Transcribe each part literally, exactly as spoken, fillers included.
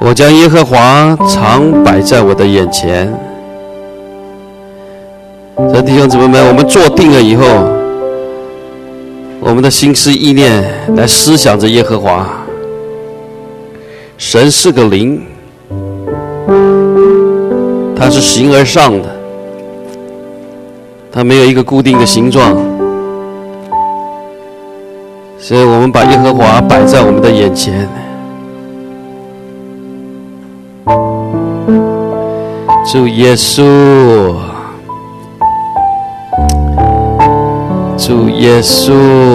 我将耶和华常摆在我的眼前。这弟兄姊妹们，我们坐定了以后，我们的心思意念来思想着耶和华。神是个灵，他是形而上的，他没有一个固定的形状，所以我们把耶和华摆在我们的眼前。主耶稣，主耶稣，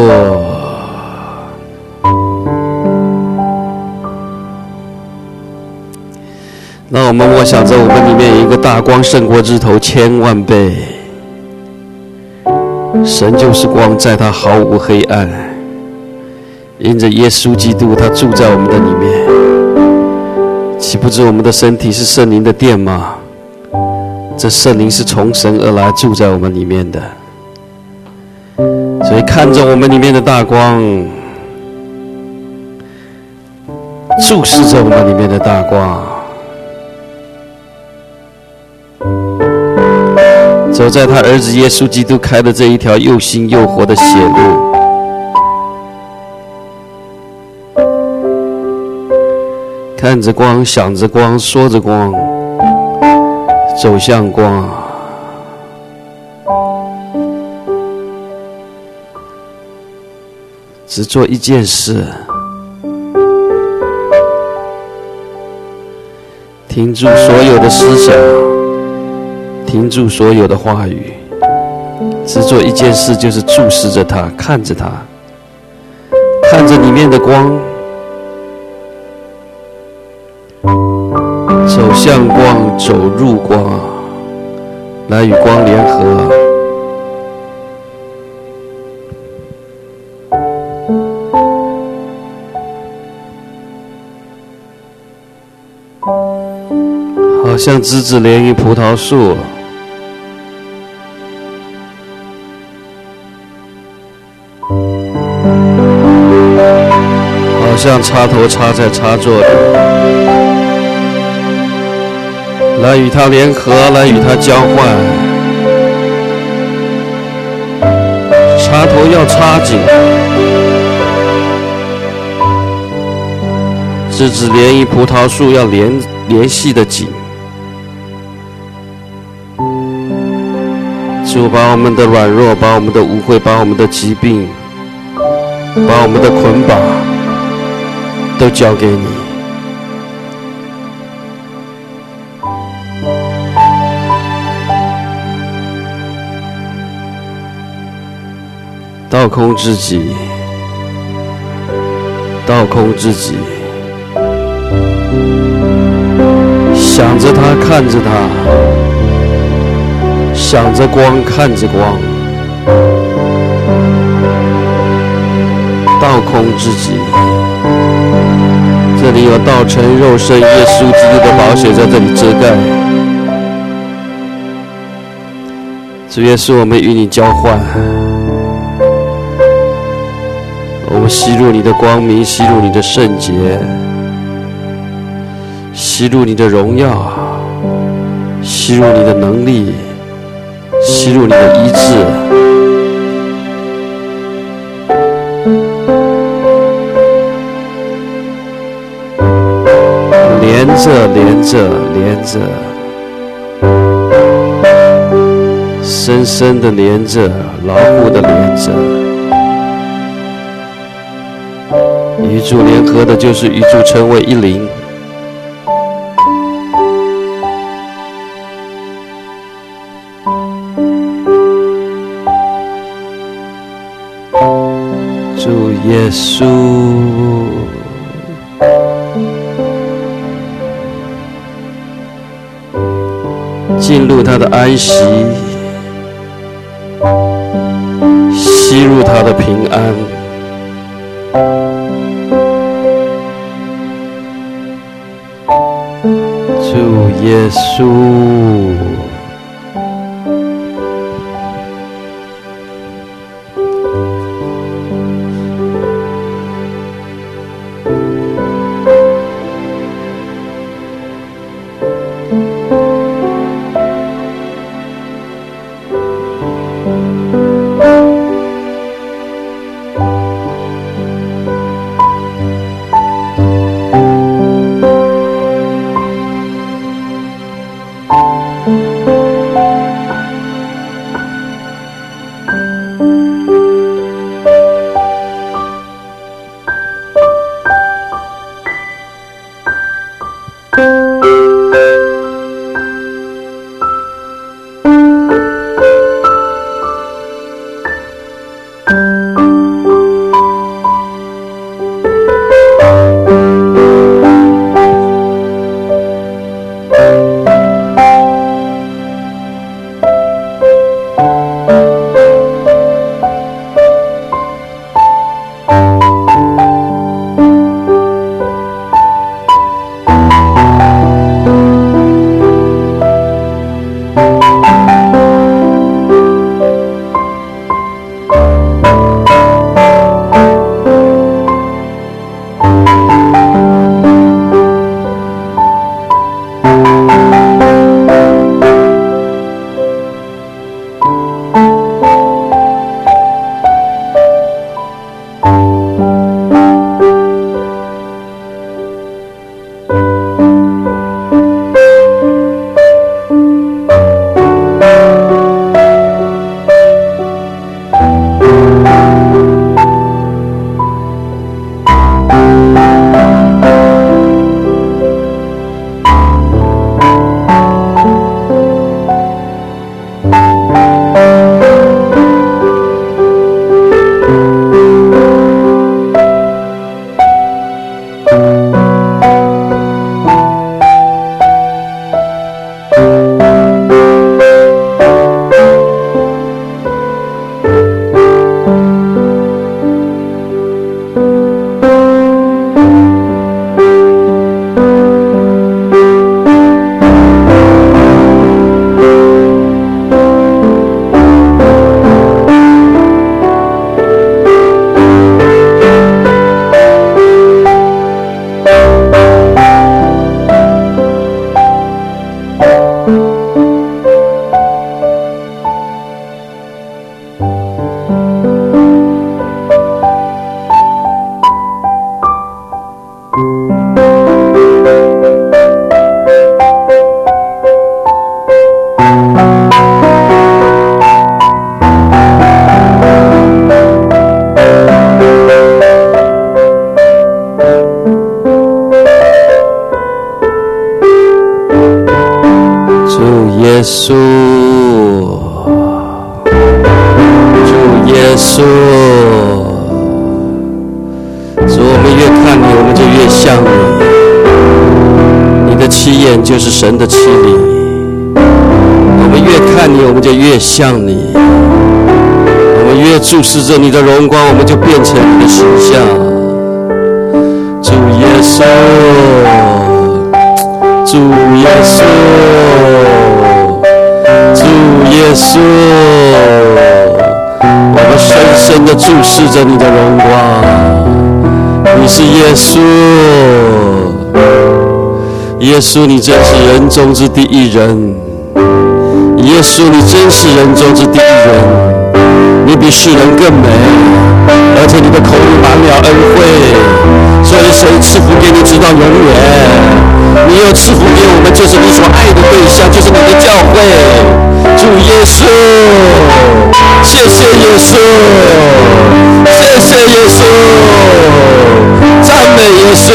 那我们默想着我们里面有一个大光胜过日头千万倍，神就是光，在他毫无黑暗，因着耶稣基督他住在我们的里面，岂不知我们的身体是圣灵的殿吗？这圣灵是从神而来，住在我们里面的。所以看着我们里面的大光，注视着我们里面的大光，走在他儿子耶稣基督开的这一条又新又活的血路。看着光，想着光，说着光，走向光。只做一件事，停住所有的思想，停住所有的话语，只做一件事，就是注视着他，看着他，看着里面的光，走向光，走入光，来与光联合。好像枝子连于葡萄树，好像插头插在插座里，来与它联合，来与它交换。插头要插紧，枝子连于葡萄树要连联系的紧。主把我们的软弱，把我们的污秽，把我们的疾病，把我们的捆绑都交给你。倒空自己，倒空自己，想着他，看着他，想着光，看着光，倒空自己。这里有道成肉身耶稣基督的宝血在这里遮盖。主耶稣，我们与你交换，我们吸入你的光明，吸入你的圣洁，吸入你的荣耀，吸入你的能力，吸入你的医治。连着连着连着，深深的连着，牢固的连着。与主联合的就是与主成为一灵。主耶稣，进入他的安息，吸入他的平安。主耶稣， 耶稣，主耶稣，主，我们越看你，我们就越像你。你的七眼就是神的七灵，我们越看你，我们就越像你。我们越注视着你的荣光，我们就变成你的形象。主耶稣，主耶稣。主耶稣，我们深深地注视着你的荣光。你是耶稣，耶稣，你真是人中之第一人。耶稣，你真是人中之第一人。你比世人更美，而且你的口里满了恩惠，所以神赐福给你直到永远。你又赐福给我们，就是你所爱的对象，就是你的教会。主耶稣，谢谢耶稣，谢谢耶稣，赞美耶稣。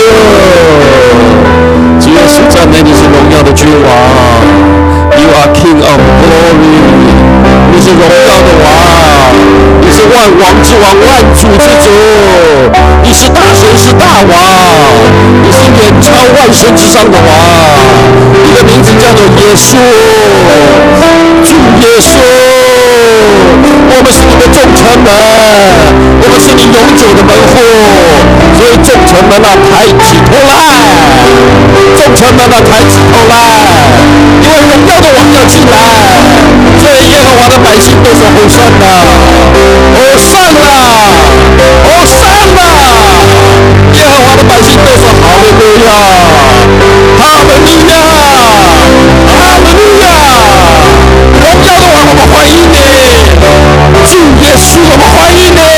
主耶稣，赞美你是荣耀的君王 ，You are King of Glory， 你是荣耀的王，你是万王之王，万主之主，你是大神，是大王，你是远超万神之上的王。你的名字叫做耶稣。主耶稣，我们是你的众城门，我们是你永久的门户，所以众城门啊，抬起头来，众城门啊，抬起头来，因为荣耀的王要进来，所以耶和华的百姓都说吼上了，吼上了，吼上了，耶和华的百姓都说哈利路亚，哈利路亚，哈利路亚。荣耀的王，我们欢迎你！主耶稣，我们欢迎你！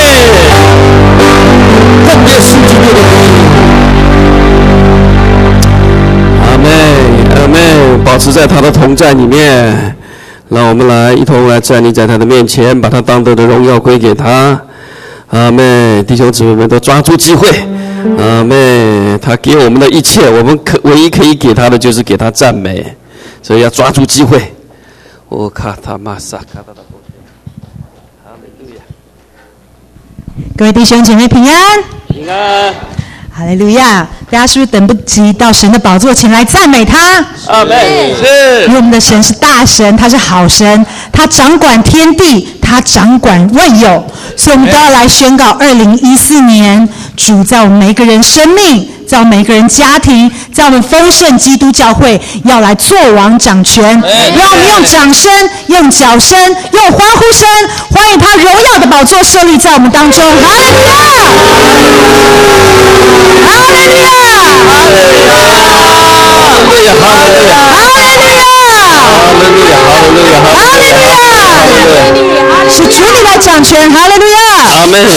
奉耶稣基督的名，阿们，阿们，保持在他的同在里面。让我们来一同来站立在他的面前，把他当得的荣耀归给他。阿们，弟兄姊妹们都抓住机会。阿们，他给我们的一切，我们可唯一可以给他的就是给他赞美，所以要抓住机会。我卡他玛萨卡达的，哈利路亚！ 各位弟兄姐妹平安， 平安， 哈利路亚！大家是不是等不及到神的宝座前来赞美他？ 阿们，是。 因为我们的神是大神，他是好神，他掌管天地，他掌管万有，所以我们都要来宣告：二零一四年，主在我们每一个人生命，在我们每一个人家庭，在我们丰盛基督教会要来做王掌权。让我们用掌声、用脚声、用欢呼声，欢迎他荣耀的宝座设立在我们当中。哈利路亚！哈利路亚！哈利路亚！哈利路亚！哈利路亚！哈利路亚！是主你来掌权，哈利路亚！ 阿门。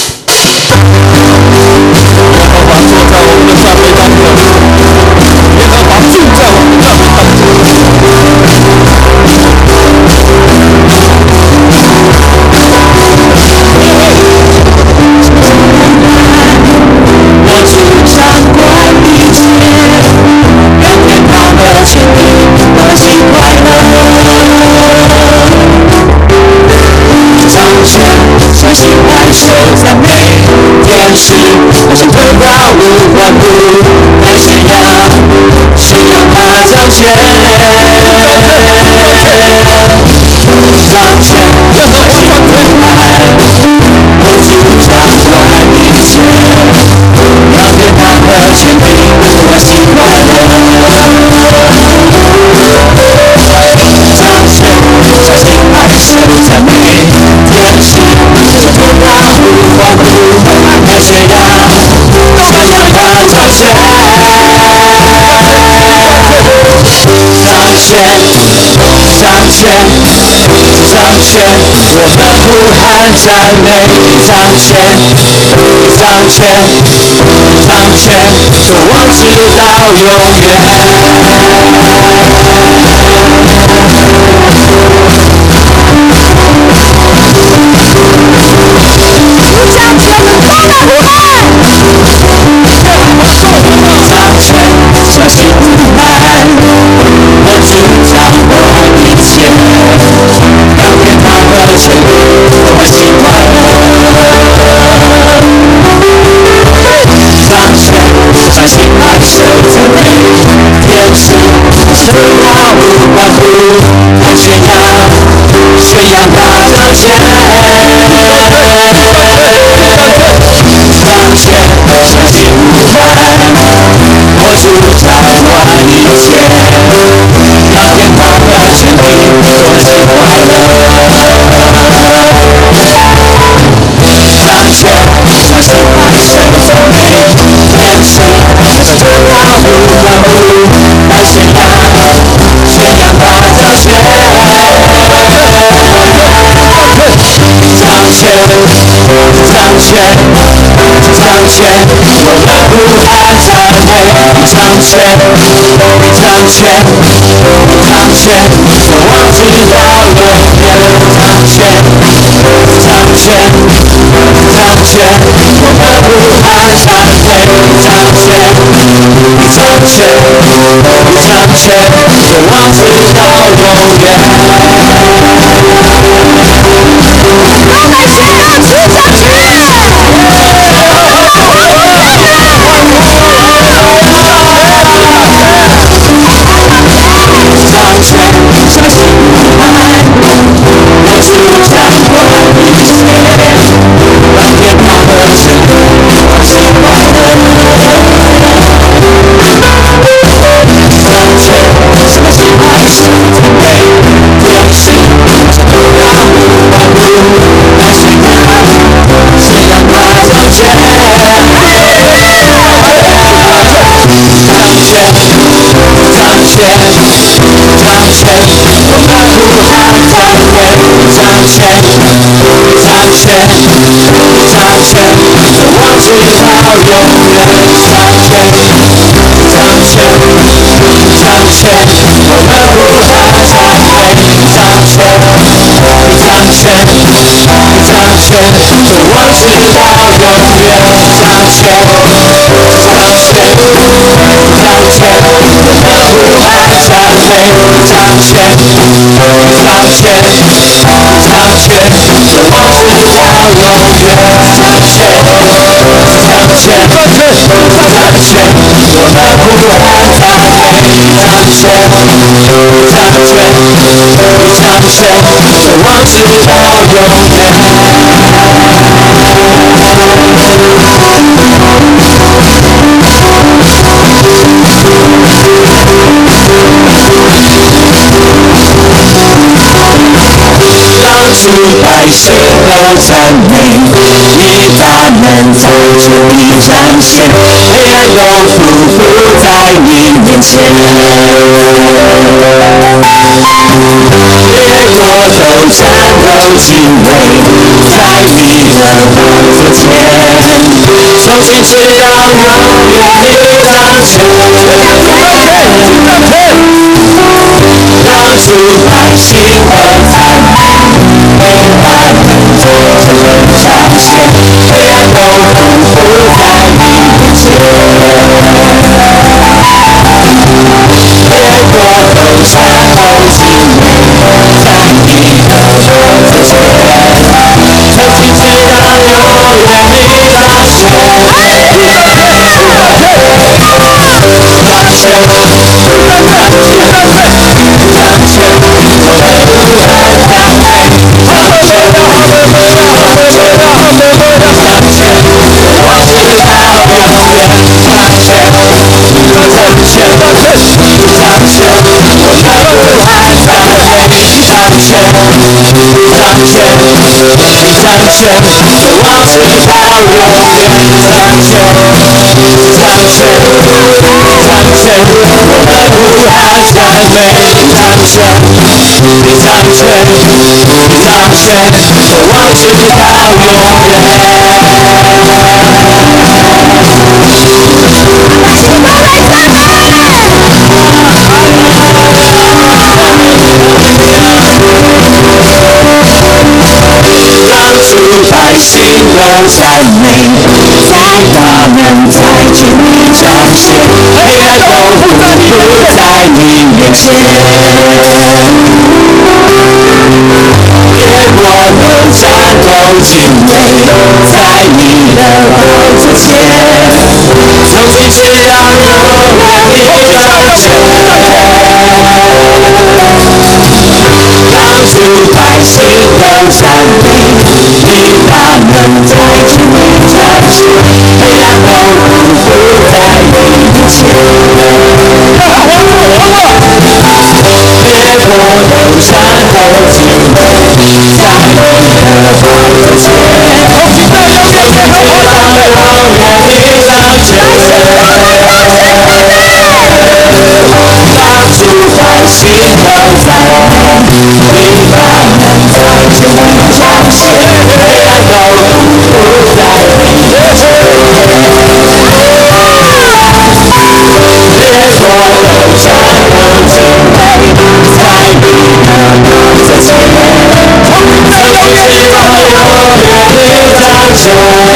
耶和华坐在我们的上位当中，耶和华住在我们的上位当中。我主掌管一切，让天堂的权柄得尽快乐。掌权，相信万手赞美天使，我想推高无万物，但是要是让他掌权，掌权，任何地方推来，我主掌管一切，让天堂的权柄得尽快乐。掌权，相信万手赞美天使，我想推高无万物，但是要是让他掌权，掌权，掌权，掌权，我们呼喊赞美你掌权，你掌权，掌权，守望直到永远。掌权，大大呼喊，掌权，相信呼喊，我主掌握一切，要给他的权利，我喜欢。掌权，相信爱手赞美，天使神道万物，来宣扬，宣扬他的权。掌权，相信呼唤，我主掌管一切，要给他的权利，我喜欢了。掌权，相信爱手赞美，天使神道万物，来宣扬，宣扬他的权。掌权，掌权，掌权，我们呼喊赞美。掌权，掌权，掌权，守望直到永远。掌权，掌权，掌权，我们呼喊赞美。掌权，掌权，掌权，守望直到永远。我们宣扬主掌权。掌权，相信呼喊，我主掌管一切，让天堂的权利，我喜欢的。掌权，相信爱是赞美，天使神道万物，来宣扬，宣扬他的权。掌权，掌权，掌权，我们呼喊赞美。掌权，掌权，掌权，守望直到永远。掌权，掌权，掌权，我们呼喊赞美。掌权，掌权，掌权，守望直到永远。掌权，掌权，掌权，我们呼喊赞美。掌权，掌权，掌权，守望直到永远。掌权，掌权，掌权，我们呼喊赞美。掌权，掌权，掌权，守望直到永远。让诸百姓都赞美，你大能在这里彰显，黑暗都匍匐在你面前，列国都战斗敬畏，在你的宝座前，从今直到永远你掌权。让诸百姓都赞美，你大能在这里彰显，黑暗都匍匐在你面前，列国都战斗敬畏，在你的宝座前，从今直到永远你掌权。掌权，掌权，我们呼喊赞美。掌权，掌权，我直到永远。掌权，掌权，掌权，我们呼喊赞美。掌权，掌权，掌权，守望直到永远。掌权，掌权，掌权，我们呼喊赞美。掌权，掌权，掌掌权，我直到永让主百姓都赞美，在他们在这里彰显，黑暗都不在你面前。愿我能战斗敬畏，在你的宝座前，从今直到永远的掌权。让主百姓都赞美，令他们在这里彰显，黑暗都不在你面前。别我能战斗敬畏，在你的宝座前，从今到永远的掌权。让主百姓都赞美，令他们在这里彰显，黑暗都不在你面前。别我能战斗敬畏，在你的宝座前，从今到永远的掌权。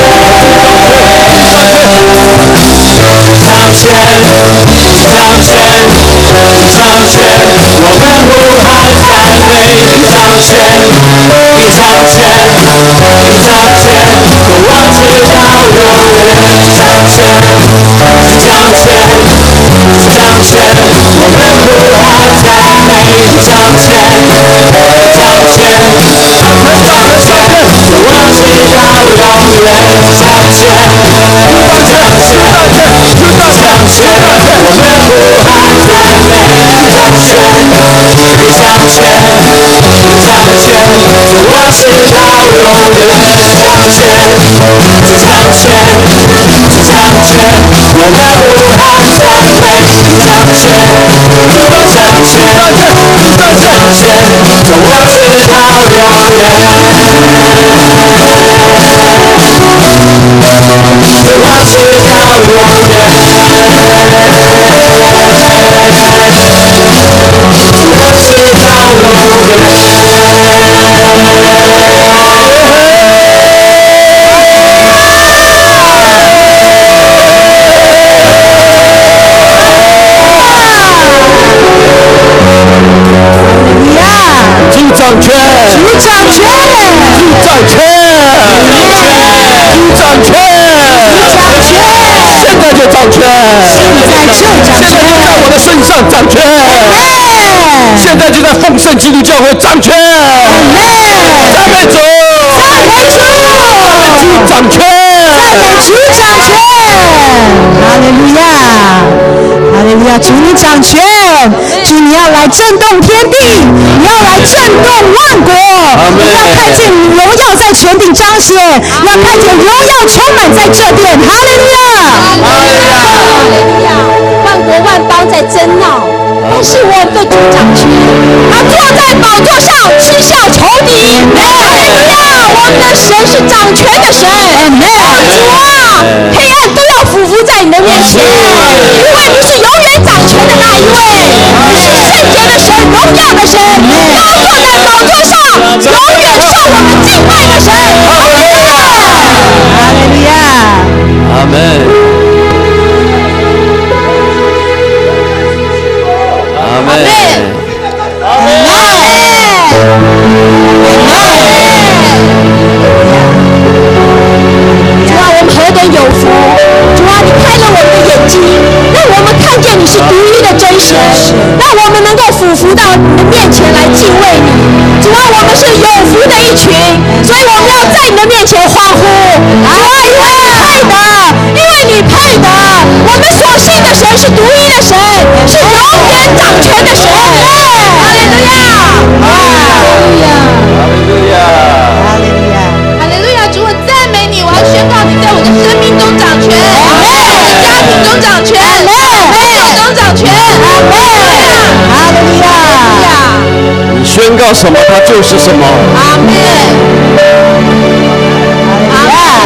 掌权，掌权，掌权，我们呼喊赞美，掌权，掌权，掌权，我直到永远，掌权，掌权，掌权，我们呼喊赞美，掌权，掌权，掌权，我直到永远，掌权，掌权。掌权，我们呼喊赞美，掌权，掌权，掌权，我直到永远，掌权，掌权，掌权，我们呼喊赞美，掌权，掌权，掌权，我直到永远，我直到永远。主掌权，主掌权，主掌权，主掌权，主掌权，现在就掌权，现在就掌权，现在就在我的身上掌权，现在就在丰盛基督教会掌权，赞美主，赞美主，主掌权，赞美主掌权， 哈利路亚，哈利路亚，主你掌权，主你要来震动天地，你要来震动万国，你要看见荣耀在全地彰显，要看见荣耀充满在这殿，哈利路亚， 哈利路亚，万国万邦在争闹，但是我们的主掌权，他坐在宝座上嗤笑仇敌，哈利路亚，我们的神是掌权的神，主啊，黑暗都要俯伏在你的面前，因为你是永远掌权的那一位，你是圣洁的神，荣耀的神，高坐在宝座上，永远受我们敬拜的神，哈利路亚， 哈利路亚， 阿门，阿门，阿门， 主啊，我们何等有福！主啊，你开了我们的眼睛，让我们看见你是独一的真神，让我们能够俯伏到你的面前来敬畏你。主啊，我们是有福的一群，所以我们要在你的面前欢呼。主啊，因为你配的，因为你配的，我们所信的神是独一的神，是永远掌权的神。哈利路亚！哈利路亚！ 哈利路亚！ 哈利路亚， 哈利路亚！主，我赞美你，我要宣告你在我的生命中掌权，在我的家庭中掌权，在我中掌权。哈利路亚！哈利路亚！ 你宣告什么，他就是什么。 阿门。阿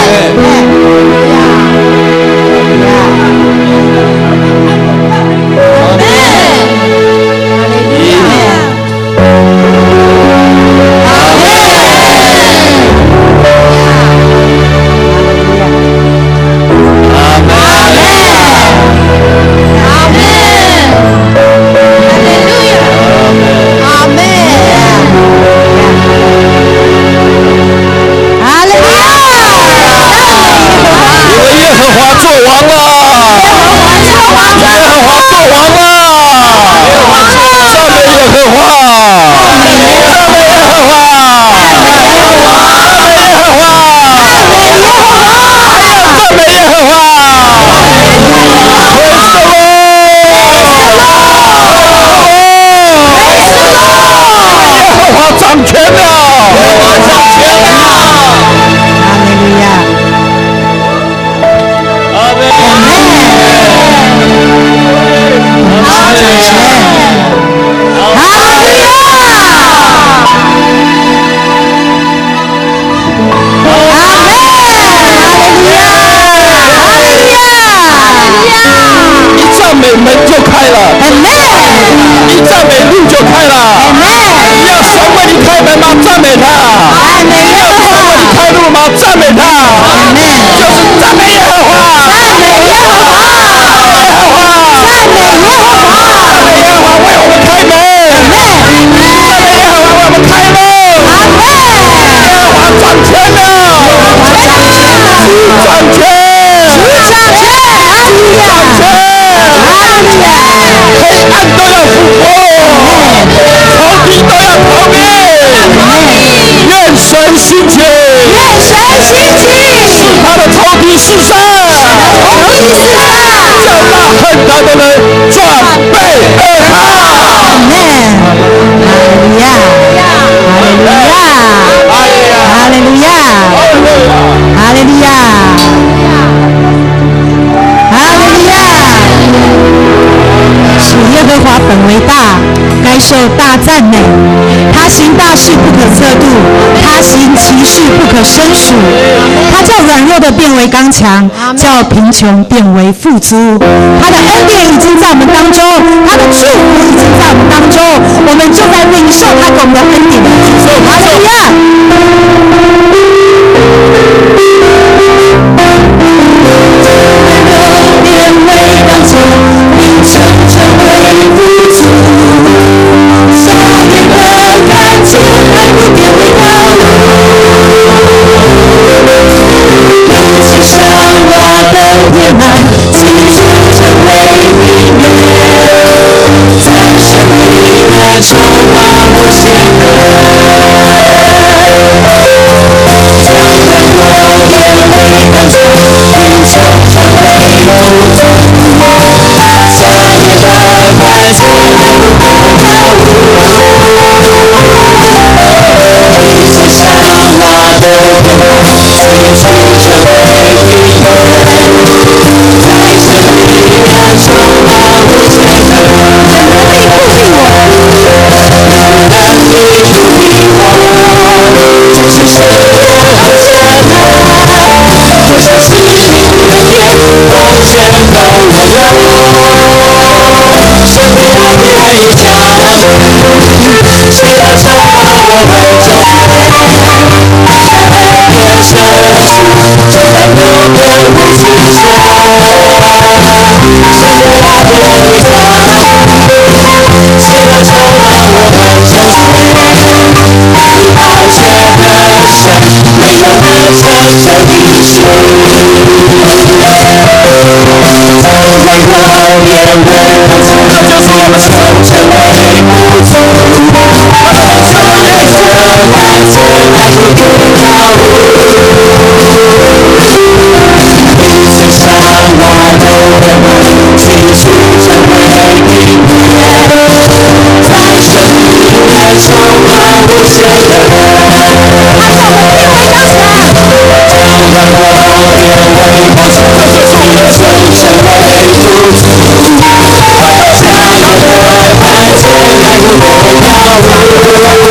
受大赞美，他行大事不可测度，他行奇事不可胜数。他叫软弱的变为刚强，叫贫穷变为富足。他的恩典已经在我们当中，他的祝福已经在我们当中，我们就在领受他给我们的恩典的祝福。哈利路亚！变为刚强，贫穷成为富足。少年的感情，爱不变为道路。用心上我的天籁，记住成为明月，在生命的充满无限将软弱变为刚强，贫穷成为富足。少年的感情，爱不变为道路。一起上我的天籁，记住成为明月，在生命的充满无限的能力护庇我，能力护庇我，就是神的真爱，我相信明天风险都我有，生命的天下，谁来承包我们中变成树，就在路边无尽手，生命的天下，谁来承包我们中宝血的神，没有难成就的事，在我变为刚强，就是我们成成为富足。少年的感情，爱不变道路。一起上我的天籁，记住成为明月，在生命的充满无限的爱让我变为刚强，将软弱变为刚强，贫穷成为富足。少年的感情，爱不变道路。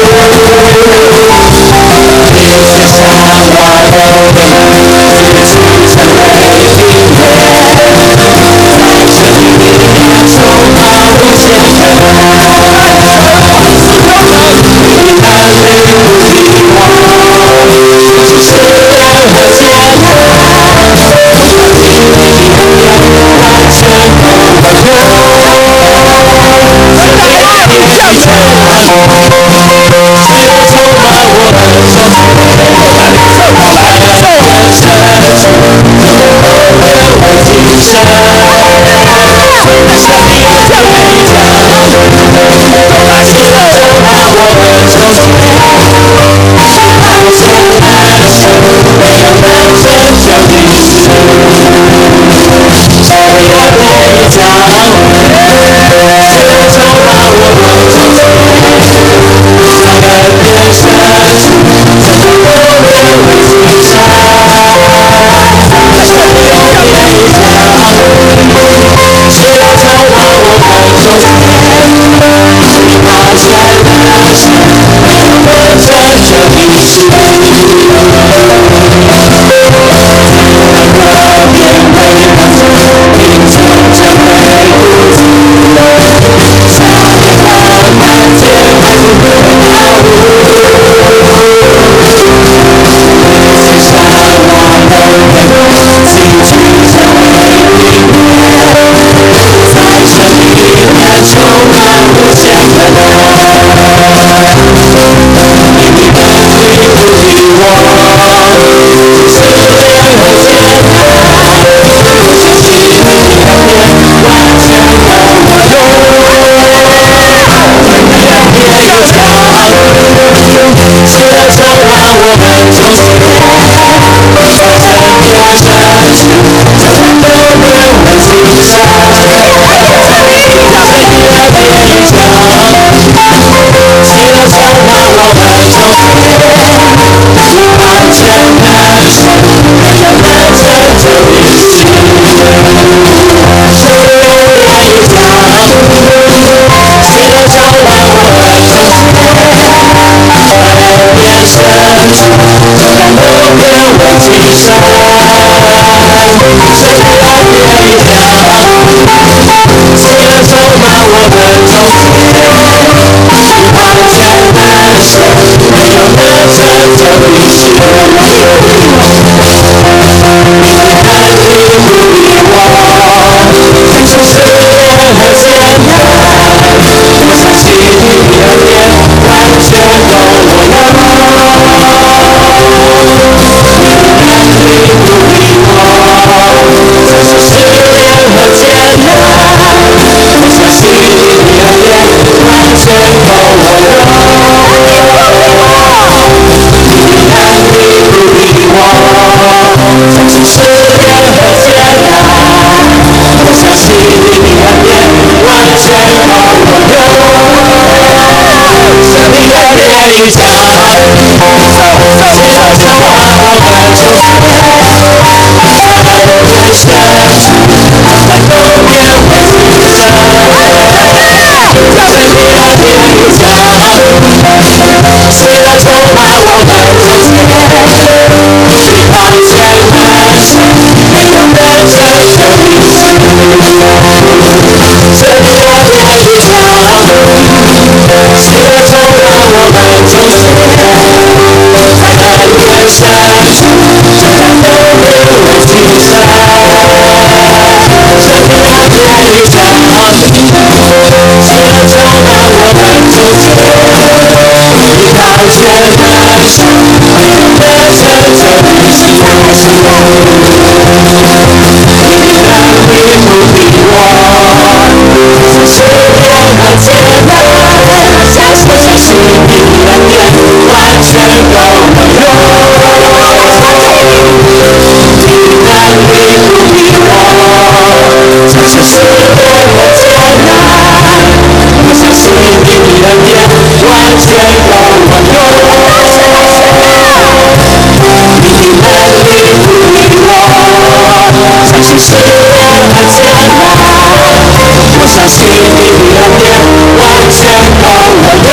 其实也很简单，我相信你的恩典完全够我用，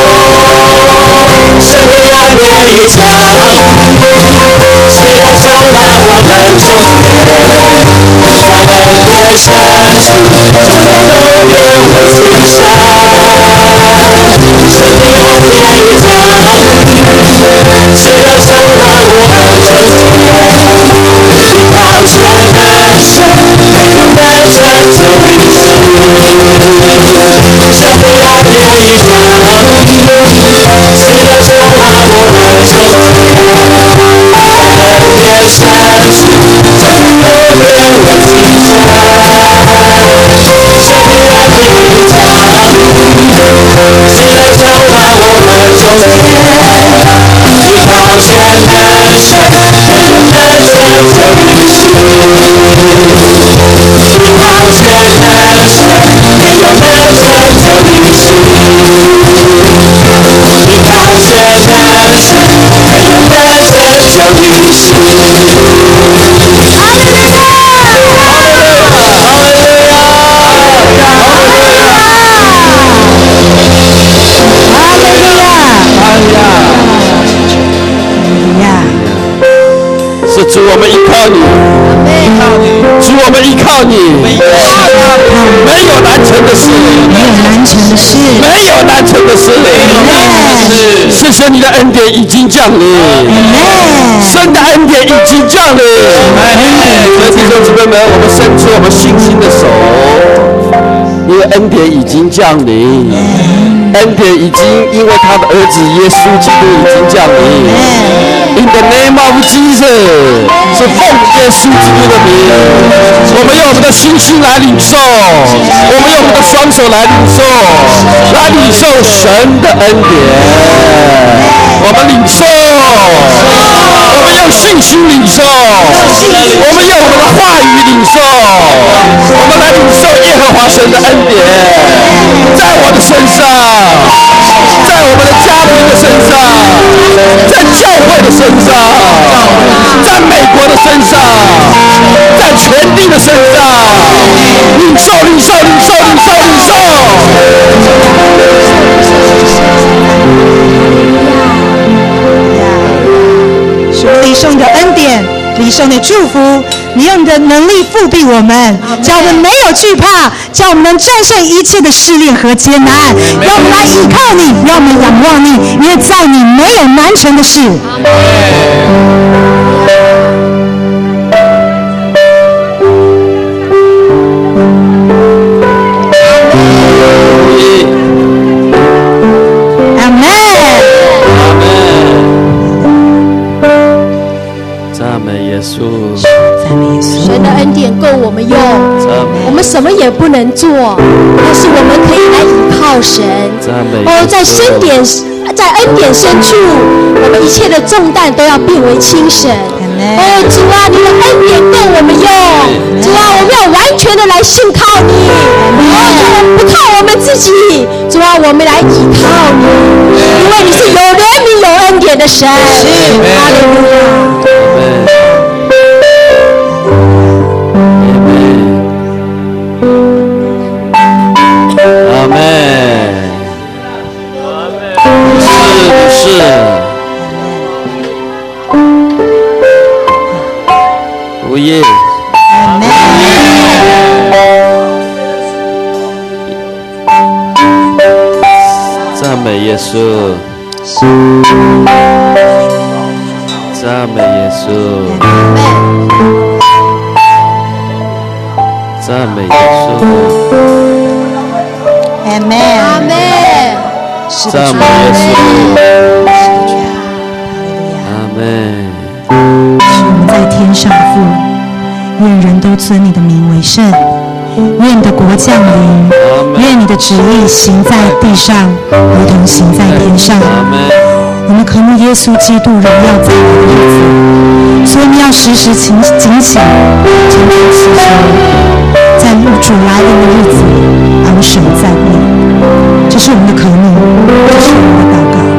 生命爱变一场，谁来充满我们中间，在恩典深处，从头变为今生，生命爱变一场，谁来充满我们中间，依靠全能神，没有难成就的事，生命爱变一场，谁来充满我们中间，恩典深处，从头变为今生，生命爱变一场，谁来充满我们中间，依靠全能神，没有难成就的事，依靠全能神，没有难成就的事，依靠全能神，没有难成就的事。 是主，我们依靠你，主，我们依靠你，没有难成的事， 没有难成的事， 没有难成的事，是神你的恩典已经降临，神的恩典已经降临。所以弟兄姊妹们，我们伸出我们信心的手，因为恩典已经降临，恩典已经因为他的儿子耶稣基督已经降临。In the name of Jesus， 是奉耶稣基督的名，我们用我们的信心来领受，我们用我们的双手来领受，来领受神的恩典。我们领受，我们用信心领受，我们用我们的话语领受，我们来领受耶和华神的恩典，在我的身上，在我们的家庭的身上，在教会的身上，在美国的身上，在全地的身上，领受领受领受领受领受。 主领受你的恩典，领受你的祝福，你用你的能力复庇我们，叫我们没有惧怕，叫我们能战胜一切的试炼和艰难，让我们来依靠你，让我们仰望你，因为在你没有难成的事。阿门。 赞美耶稣， 赞美耶稣。 神的恩典够我们用，我们什么也不能做，但是我们可以来依靠神。哦，在深点，在恩典深处，我们一切的重担都要变为轻省。哦，主啊，你的恩典够我们用，主啊，我们要完全的来信靠你。哦，主，我们不靠我们自己，主啊，我们来依靠你，因为你是有怜悯、有恩典的神。哈利路亚。 阿门。是是。无业。赞美耶稣。赞美耶稣。赞美耶稣。 阿门。 阿门。 赞美耶稣。阿门。 是我们在天上的父，愿人都尊你的名为圣，愿你的国降临，愿你的旨意行在地上，如同行在天上。我们渴慕耶稣基督荣耀在你的日子，所以我们要时时警警醒，常常祈求，在主来临的日子安守在你。这是我们的渴慕，这是我们的祷告。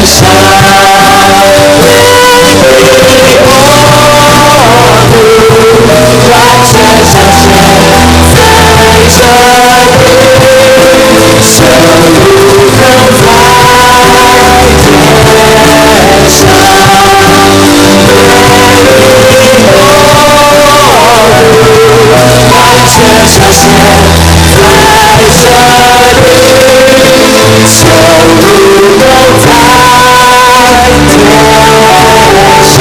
上，为你国度完全彰显在这里，求如同在天上，为你国完全彰显在这里，求如同在天上。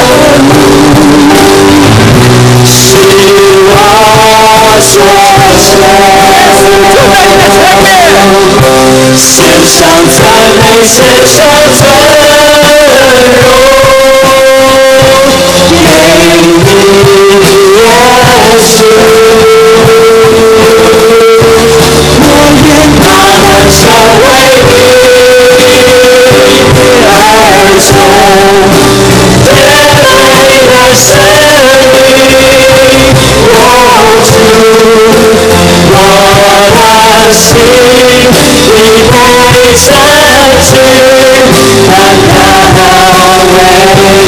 是我所献上赞美，献上尊荣，给你耶稣。我愿他们成为你儿童，甜美的声音，我主，我的心已被占据，但它为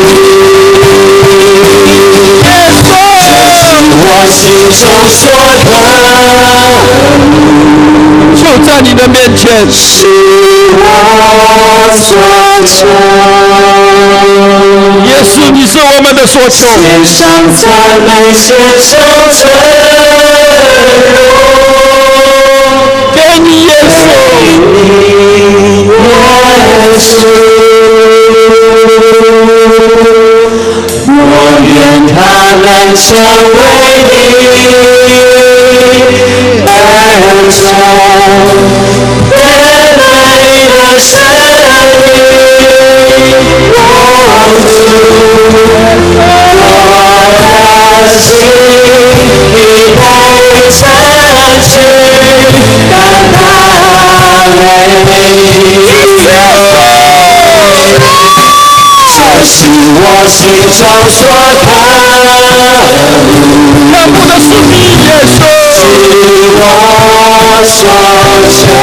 耶稣，我心中所有， 就在你的面前， 是我所求。 耶稣，你是我们的所求。 献上赞美，献上尊荣， 给你耶稣， 耶稣，我愿他们成为你儿童，甜美的声音，我主，我的心已被占据，但它为你这是我心中所全部的是你，耶稣， 是我所求。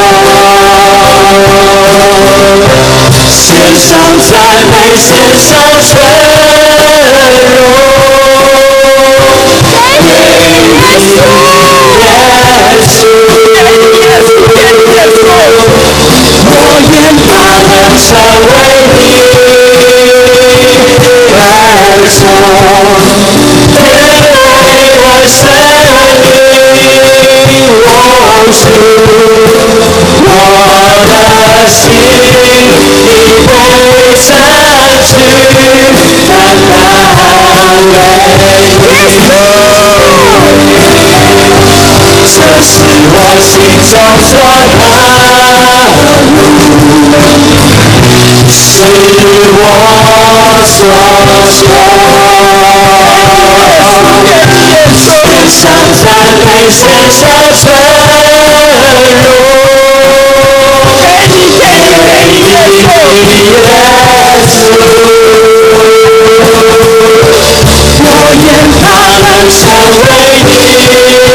献上赞美，献上尊荣，给你耶稣，我愿他们成为你儿童，甜美的声音，我主，我的心已被占据，但它为你，这是我心中所求，是我所求。献上赞美，献上尊荣，给你，给你，给你耶稣。我愿他们成为你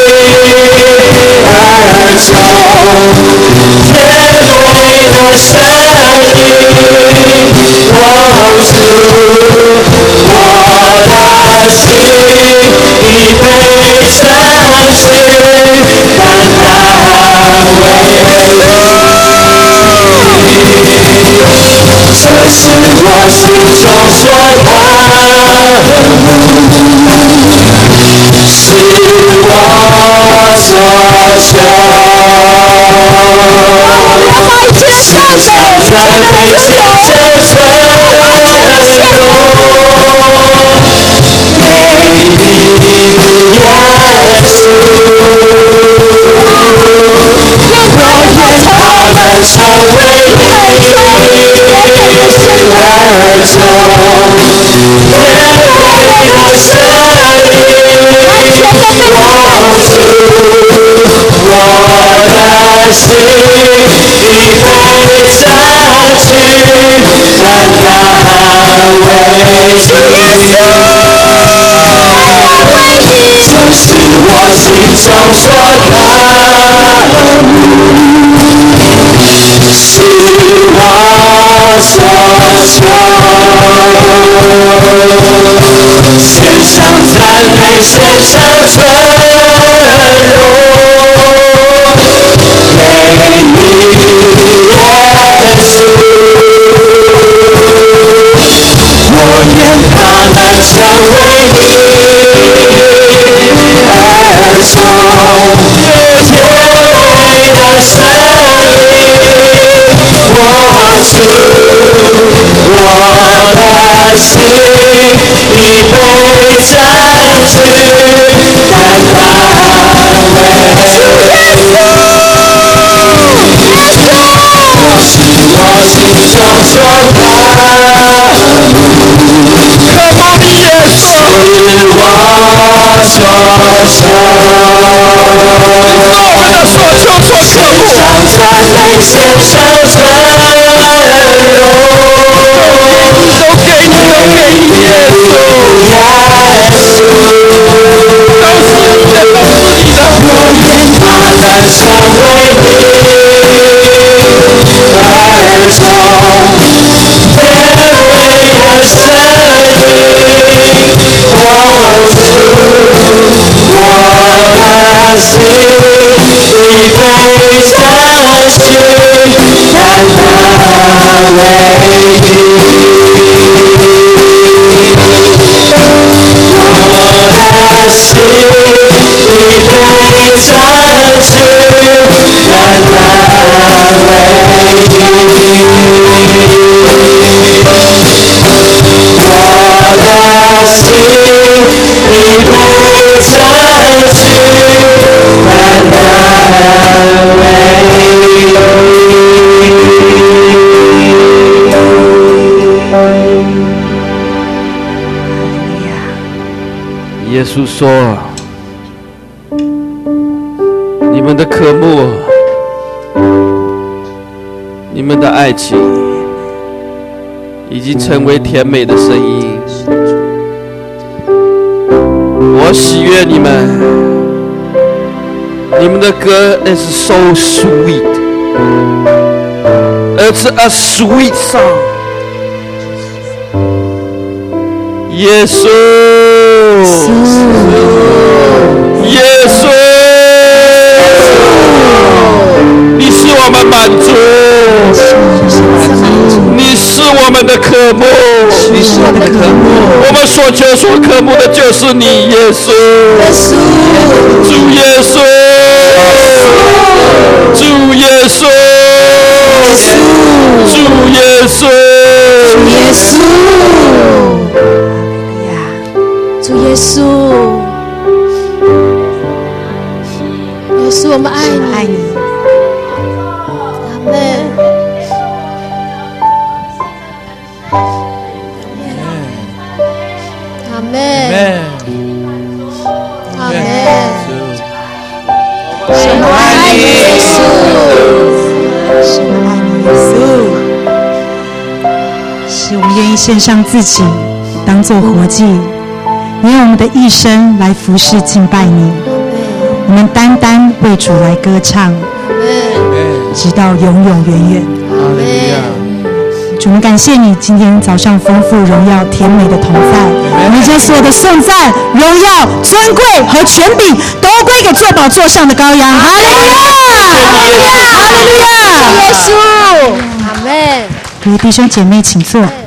儿童，甜美的声音，我主，我的心已被占据，但它为你，这是我心中所求，是我所求。献上赞美，献上尊荣，给你耶稣，我愿他们成为你儿童，甜美的声音，我主，我的心已被占据，但它为你，这是我心中所求，是我所求。献上赞美，献上尊荣，给你耶稣。我愿他们成为你儿童，甜美的声音，我主，我的心已被占据，但它为耶稣说：“你们的渴慕，你们的爱情，已经成为甜美的声音。我喜悦你们，你们的歌 is so sweet. It's a sweet song. 耶稣。”耶稣，你使我们满足，你是我们的渴慕，你是我们的渴慕。我们所求所渴慕的就是你，耶稣。主耶稣，主耶稣，主耶稣， 主耶稣。主耶稣，耶稣，我们爱你，爱你。阿门。阿门。阿门。我们爱你，耶稣。 是我爱你，耶稣。是我们愿意献上自己，当作活祭。你用我们的一生来服侍敬拜你，我们单单为主来歌唱，直到永永远远。主，我们感谢你今天早上丰富荣耀甜美的同在，我们将所有的颂赞、荣耀、尊贵和权柄都归给坐宝座上的羔羊。哈利路亚！哈利路亚！哈利路亚！ 耶稣，阿门。 各位弟兄姐妹，请坐。